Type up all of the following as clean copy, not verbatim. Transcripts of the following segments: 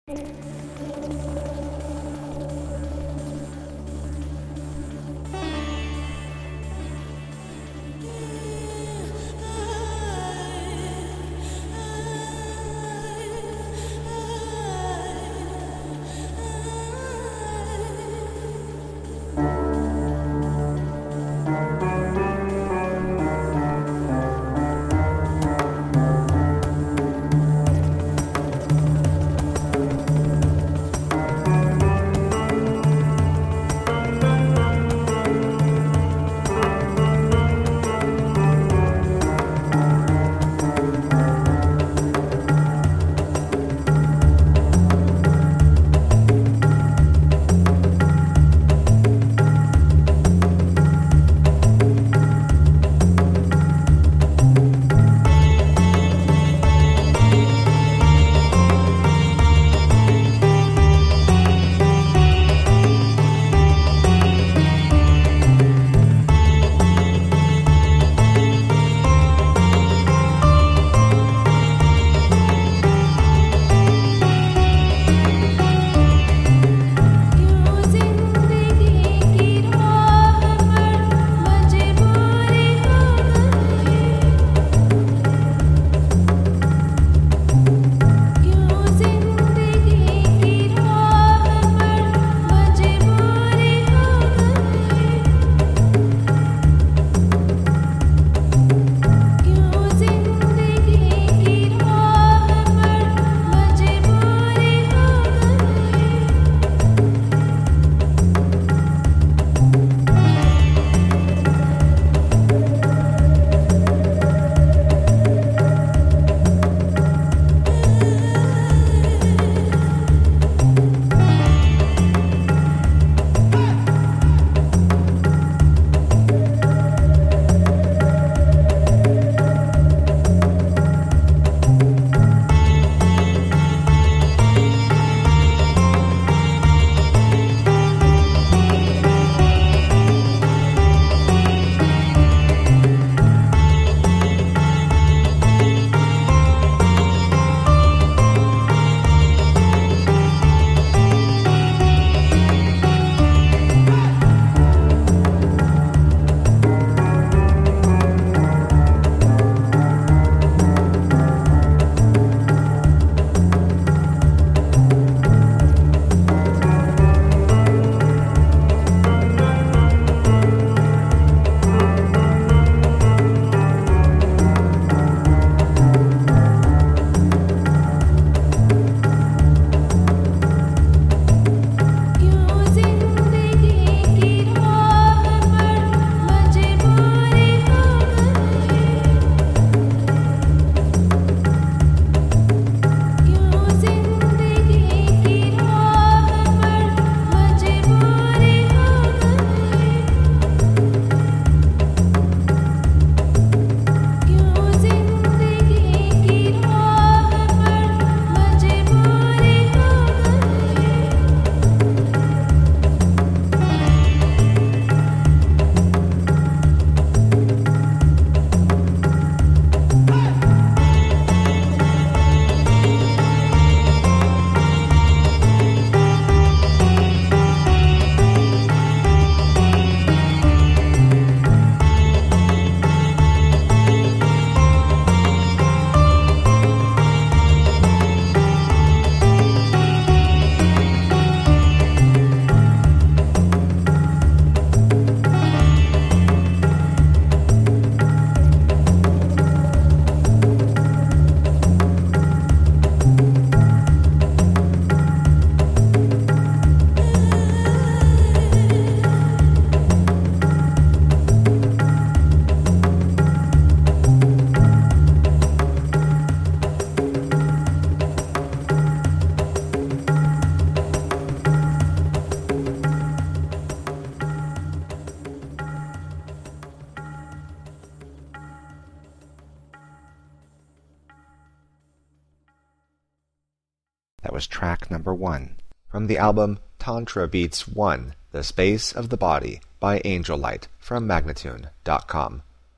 That was track number 1 from the album Tantra Beats 1, The Space of the Body by Angel Light from Magnatune.com.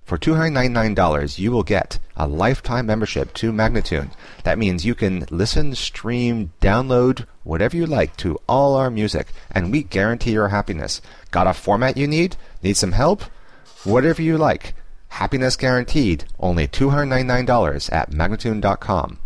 For $299, you will get a lifetime membership to Magnatune. That means you can listen, stream, download, whatever you like to all our music, and we guarantee your happiness. Got a format you need? Need some help? Whatever you like. Happiness guaranteed. Only $299 at Magnatune.com.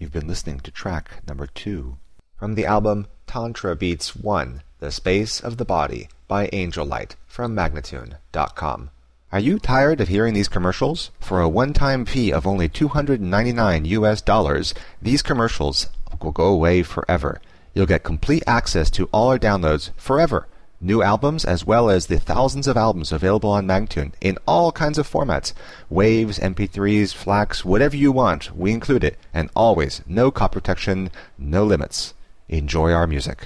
You've been listening to track number 2 from the album Tantra Beats 1, The Space of the Body by Angel Light from Magnatune.com. Are you tired of hearing these commercials? For a one-time fee of only $299, these commercials will go away forever. You'll get complete access to all our downloads forever. New albums as well as the thousands of albums available on Magnatune in all kinds of formats. Waves, MP3s, FLACs, whatever you want, we include it. And always, no copy protection, no limits. Enjoy our music.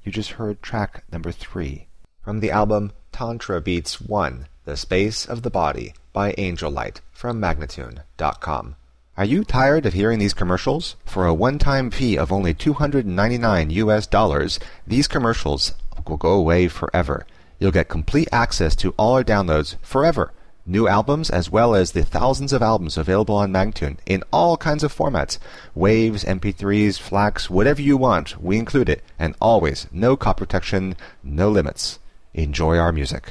You just heard track number 3 from the album Tantra Beats 1, The Space of the Body by Angel Light from Magnatune.com. Are you tired of hearing these commercials? For a one-time fee of only $299, these commercials will go away forever. You'll get complete access to all our downloads forever. New albums as well as the thousands of albums available on Magnatune in all kinds of formats. Waves, MP3s, FLACs, whatever you want, we include it. And always, no copy protection, no limits. Enjoy our music.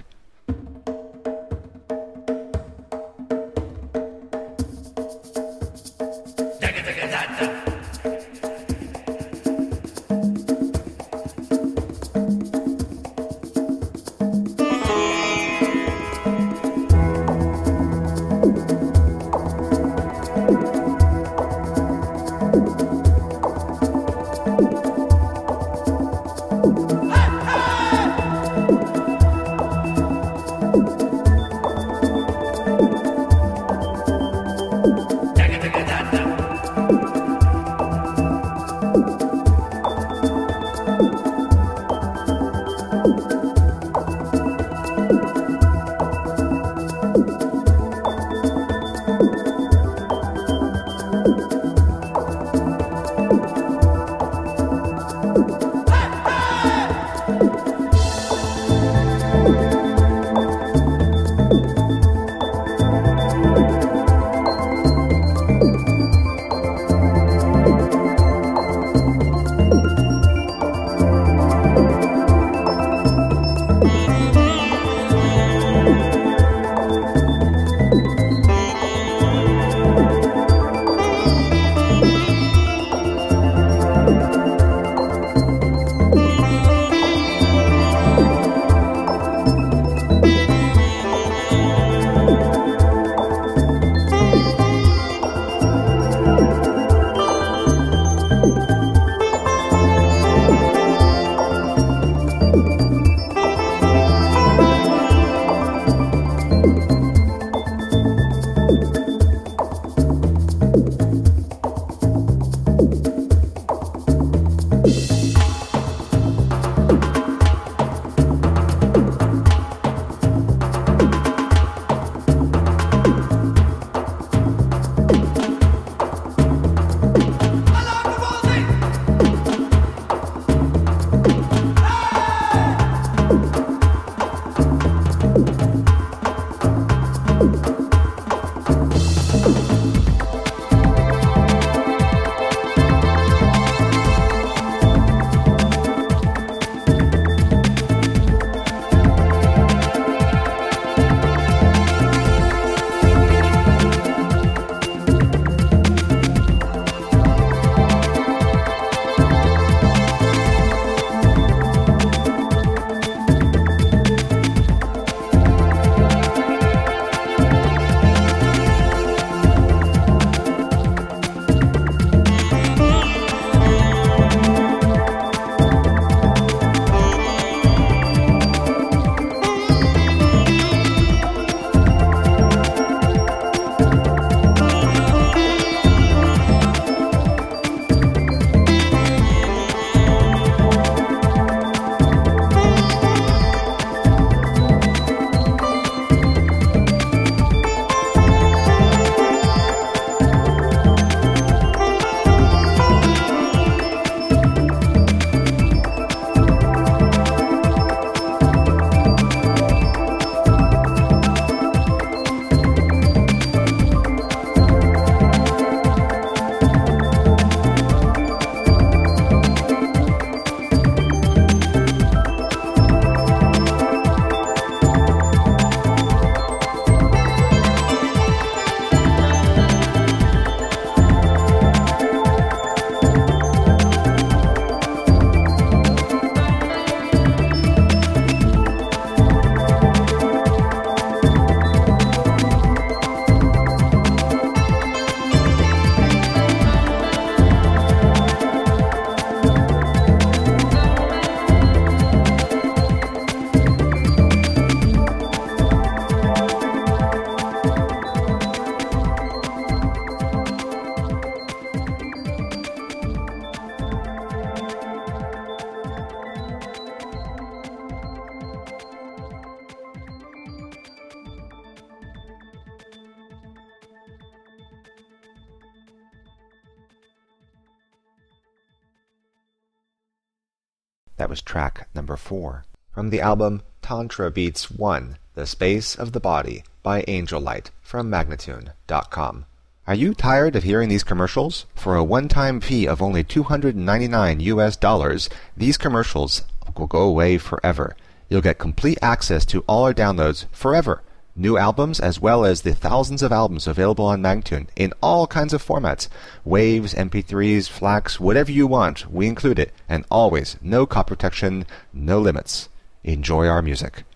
That was track number 4. From the album Tantra Beats 1, The Space of the Body by Angel Light from Magnatune.com. Are you tired of hearing these commercials? For a one-time fee of only $299, these commercials will go away forever. You'll get complete access to all our downloads forever. New albums as well as the thousands of albums available on Magnatune in all kinds of formats. Waves, MP3s, FLACs, whatever you want, we include it. And always, no copy protection, no limits. Enjoy our music.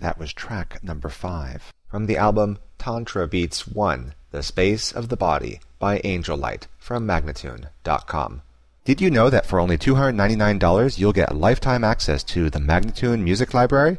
That was track number 5 from the album Tantra Beats 1, The Space of the Body by Angel Light from Magnatune.com. Did you know that for only $299 you'll get lifetime access to the Magnatune Music Library?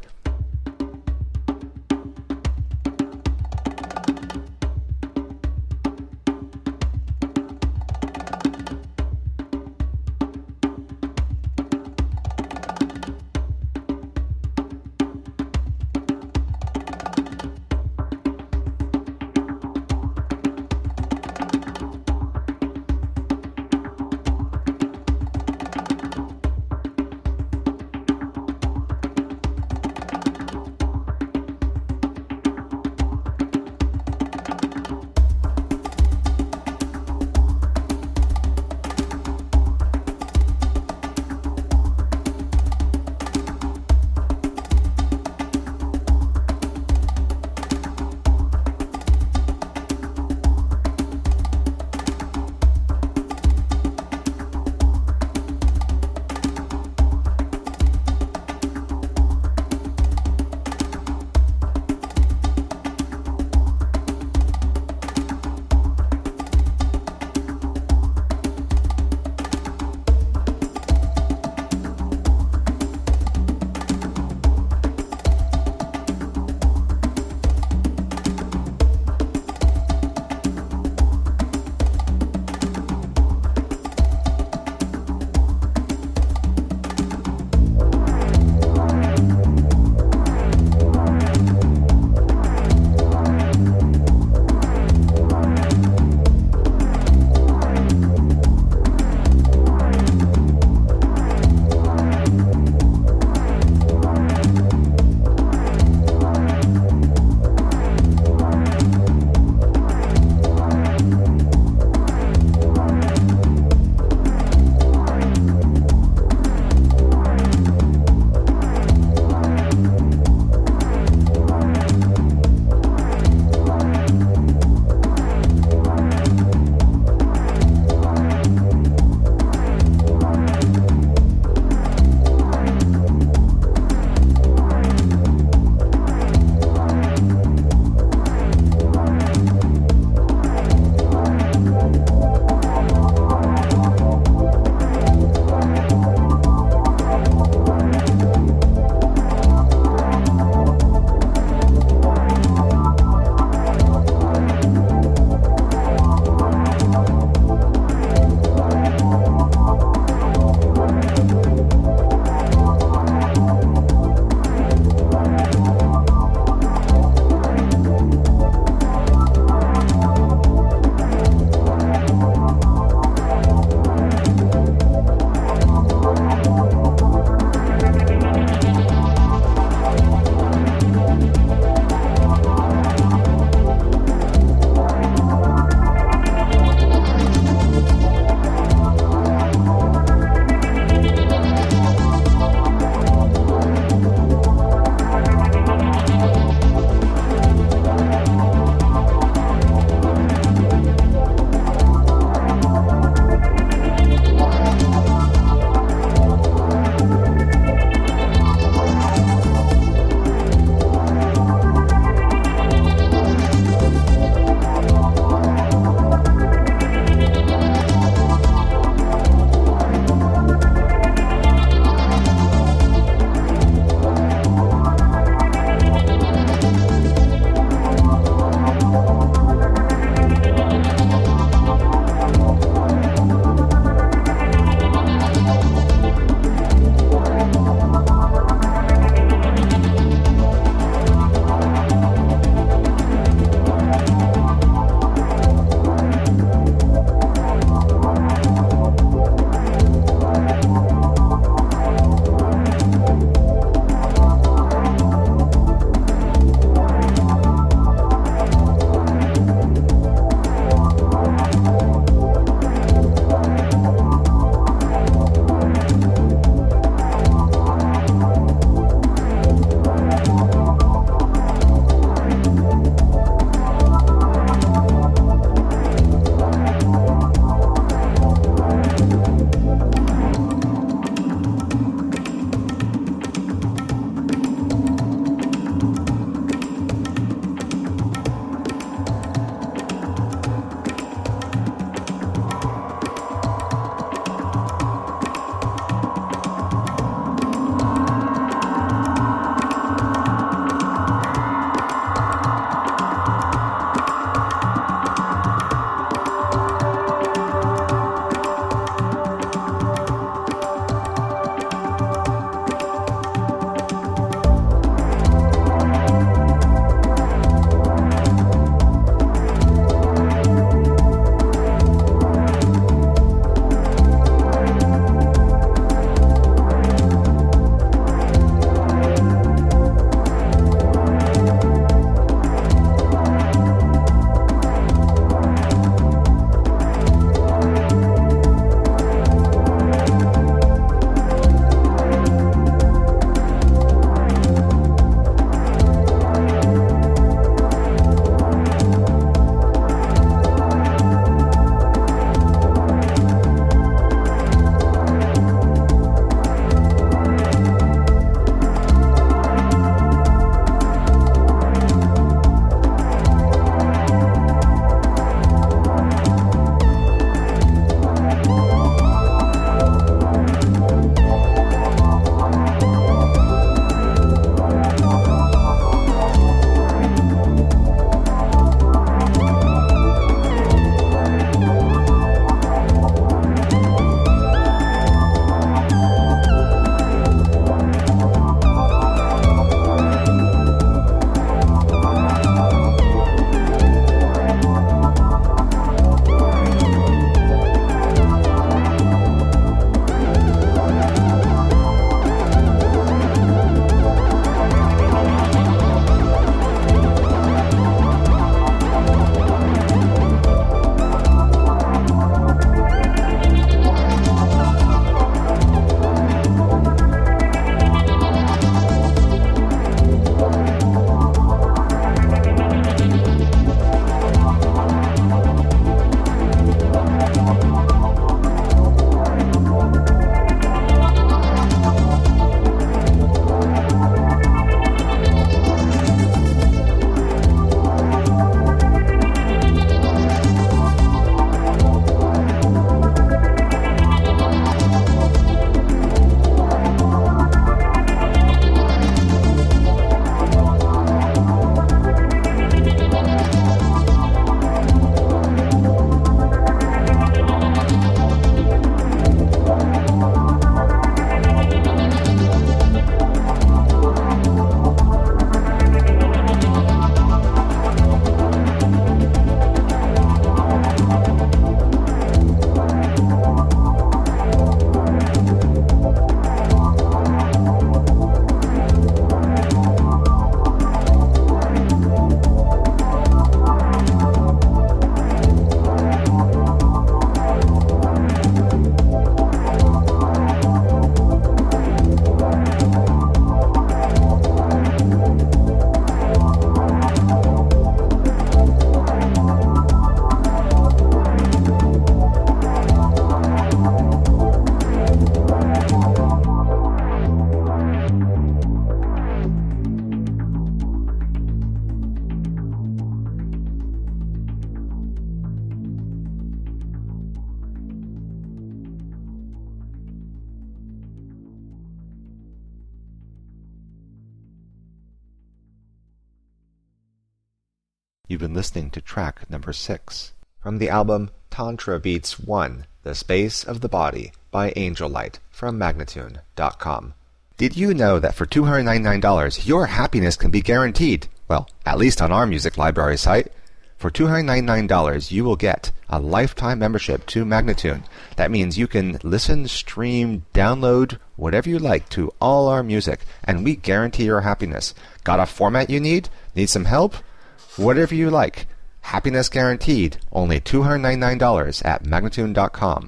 You've been listening to track number 6 from the album Tantra Beats 1, The Space of the Body by Angel Light from Magnatune.com. Did you know that for $299 your happiness can be guaranteed? Well, at least on our music library site. For $299 you will get a lifetime membership to Magnatune. That means you can listen, stream, download, whatever you like to all our music, and we guarantee your happiness. Got a format you need? Need some help? Whatever you like. Happiness guaranteed. Only $299 at Magnatune.com.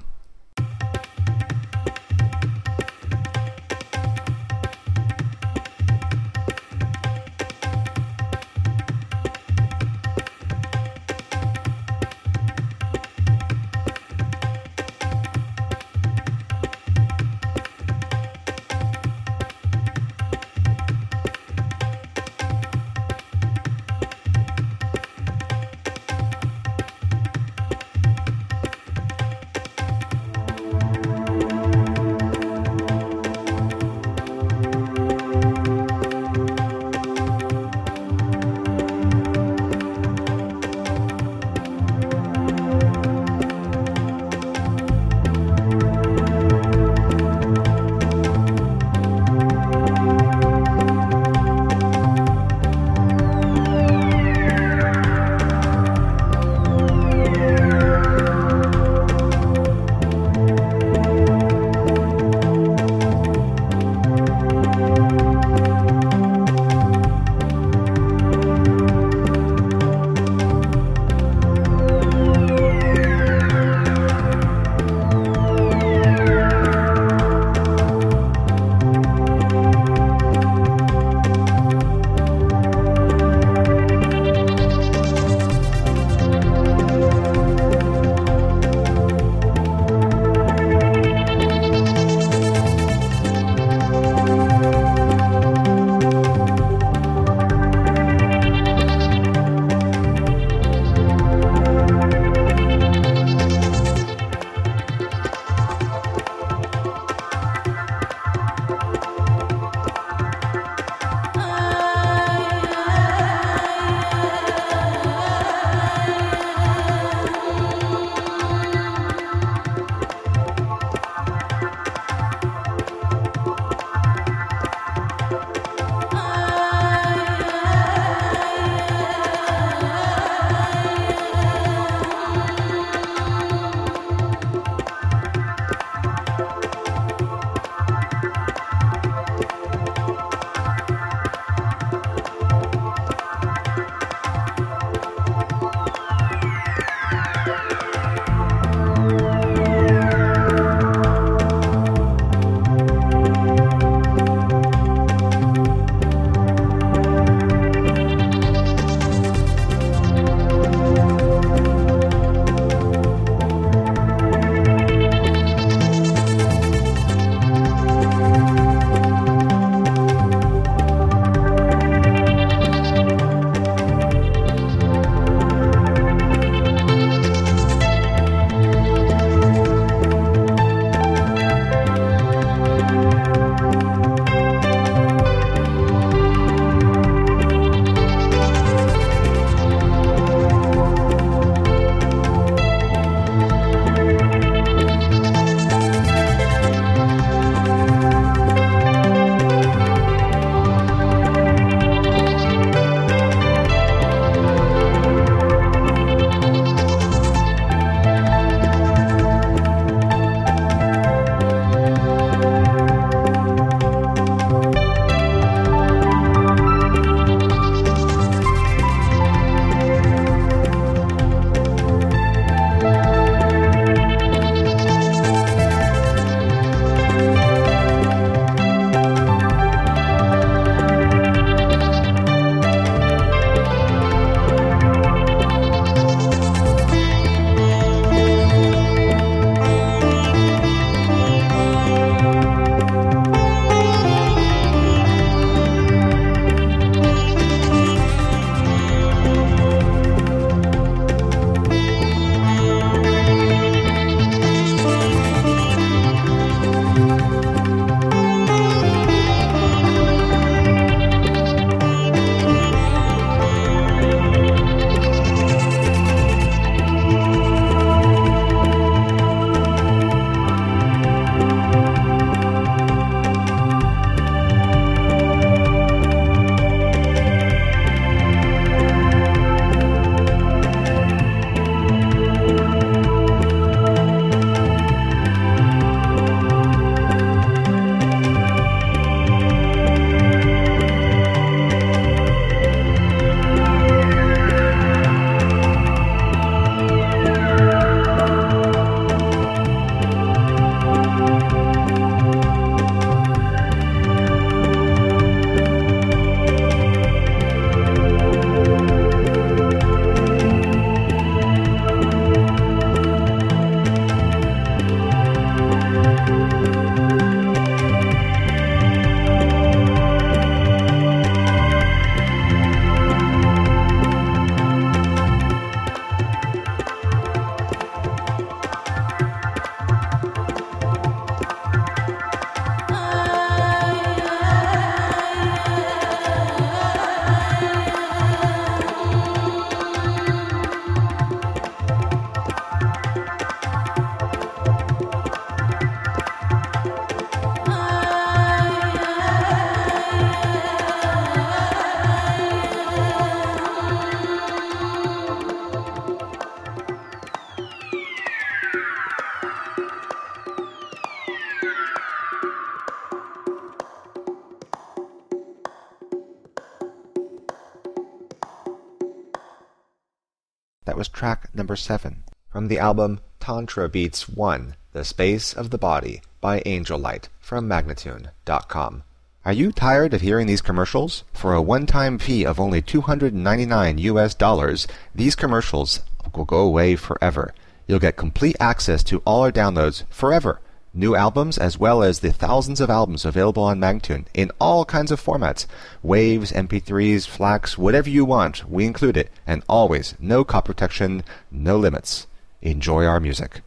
That was track number 7 from the album Tantra Beats 1, The Space of the Body by Angel Light from Magnatune.com. Are you tired of hearing these commercials? For a one-time fee of only $299, these commercials will go away forever. You'll get complete access to all our downloads forever. New albums as well as the thousands of albums available on Magnatune in all kinds of formats. Waves, MP3s, FLACs, whatever you want, we include it. And always, no copy protection, no limits. Enjoy our music.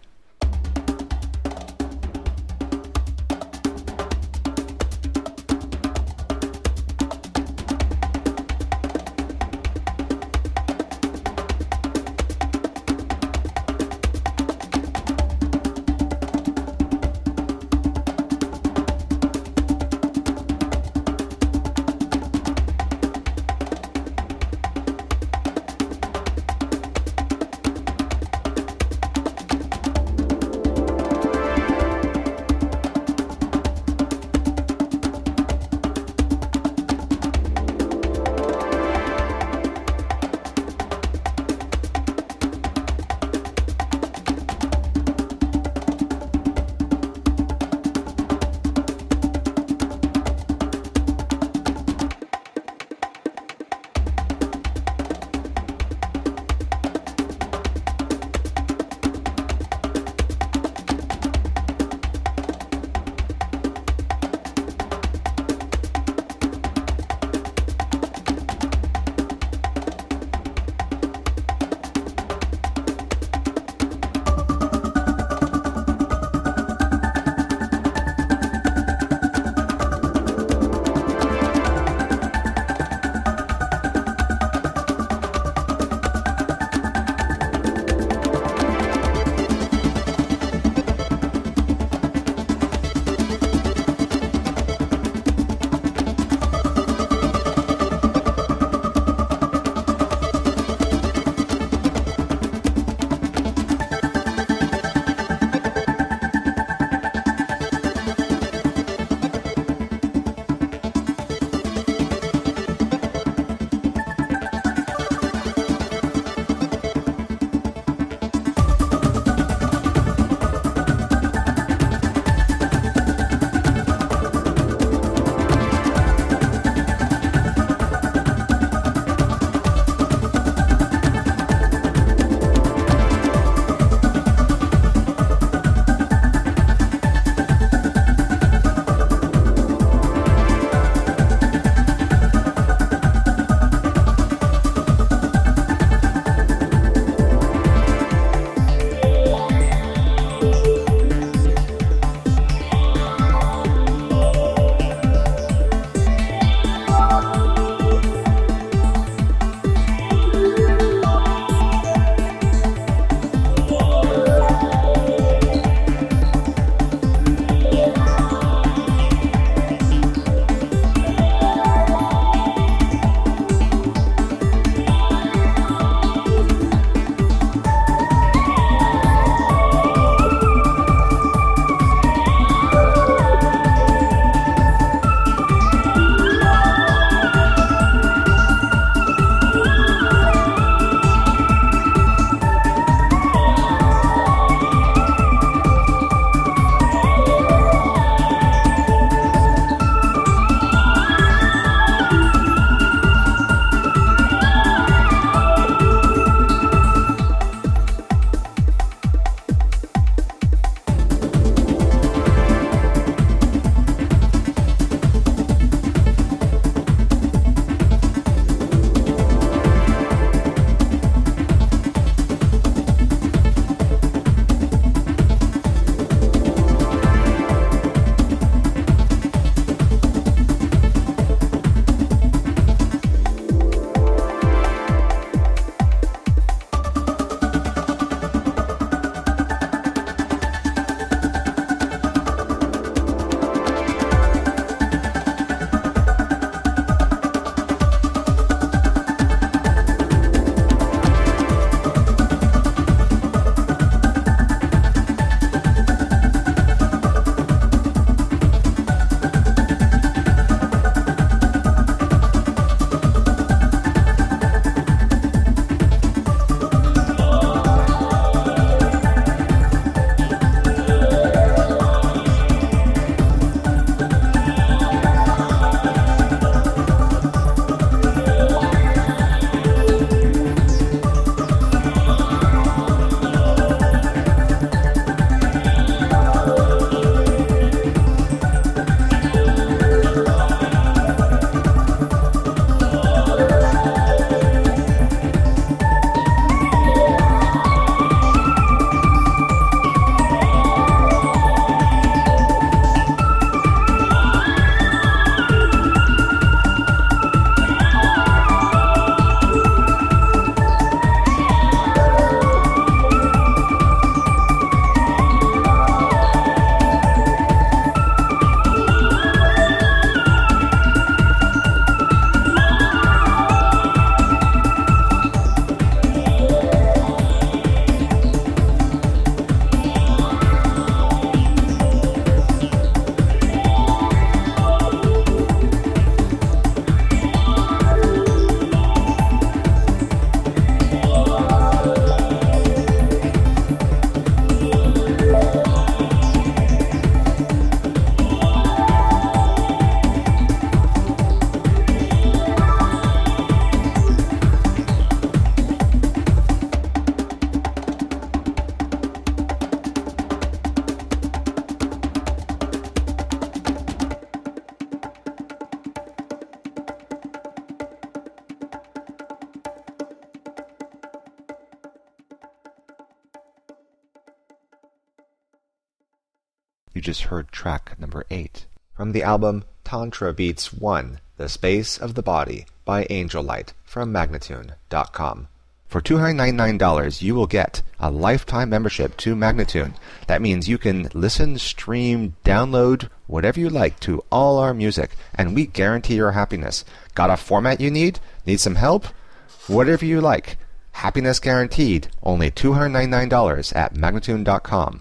You just heard track number 8 from the album Tantra Beats 1, The Space of the Body by Angel Light from Magnatune.com. For $299, you will get a lifetime membership to Magnatune. That means you can listen, stream, download, whatever you like to all our music, and we guarantee your happiness. Got a format you need? Need some help? Whatever you like. Happiness guaranteed. Only $299 at Magnatune.com.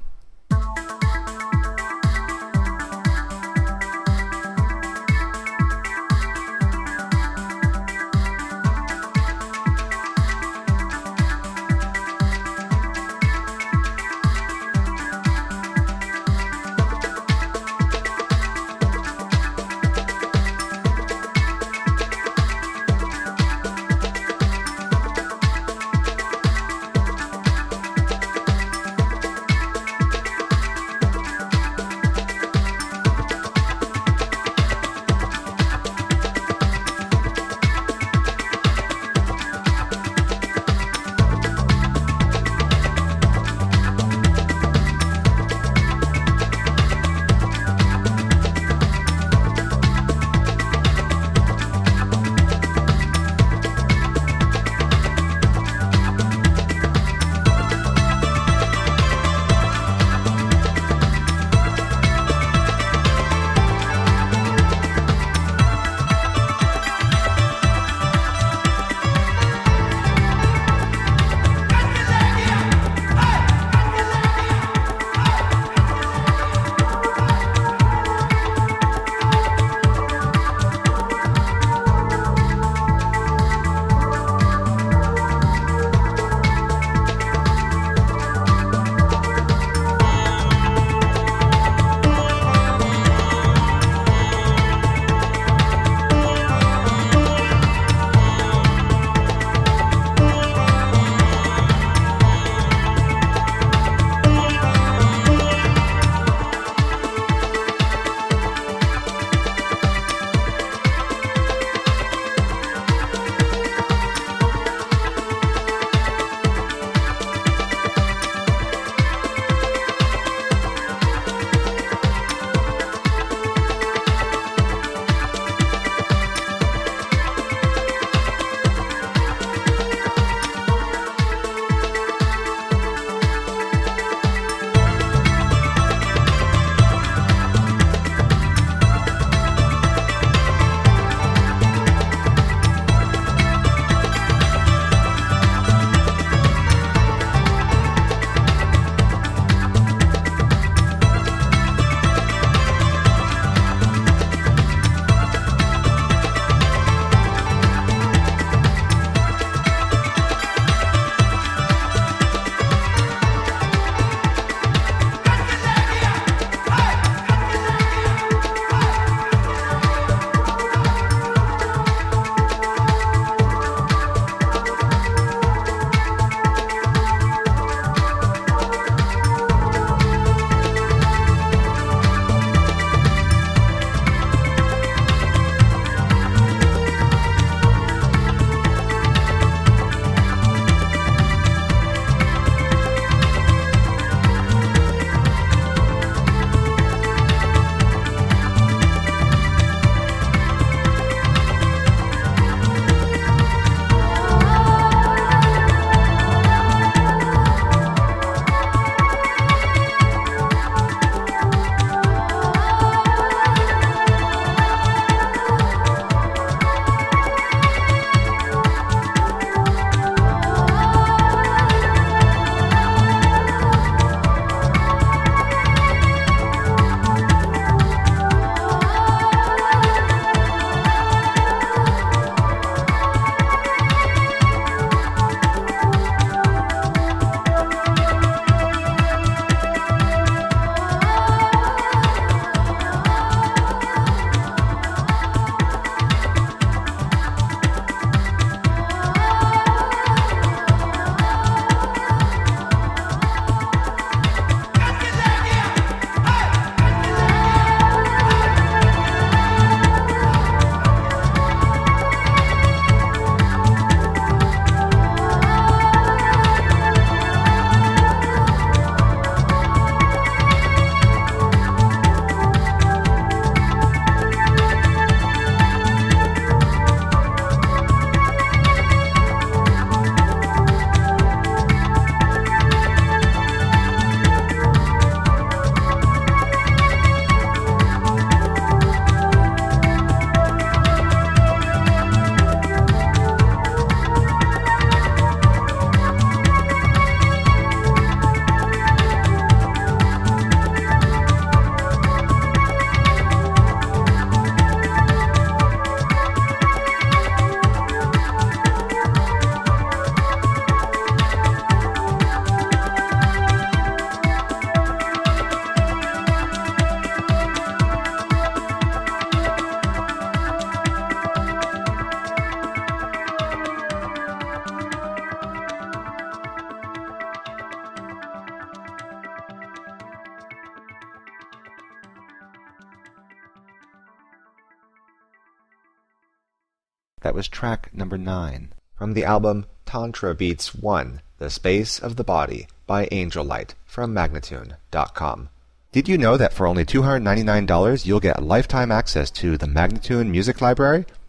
That was track number 9 from the album Tantra Beats 1, The Space of the Body by Angel Light from Magnatune.com. Did you know that for only $299 you'll get lifetime access to the Magnatune Music Library?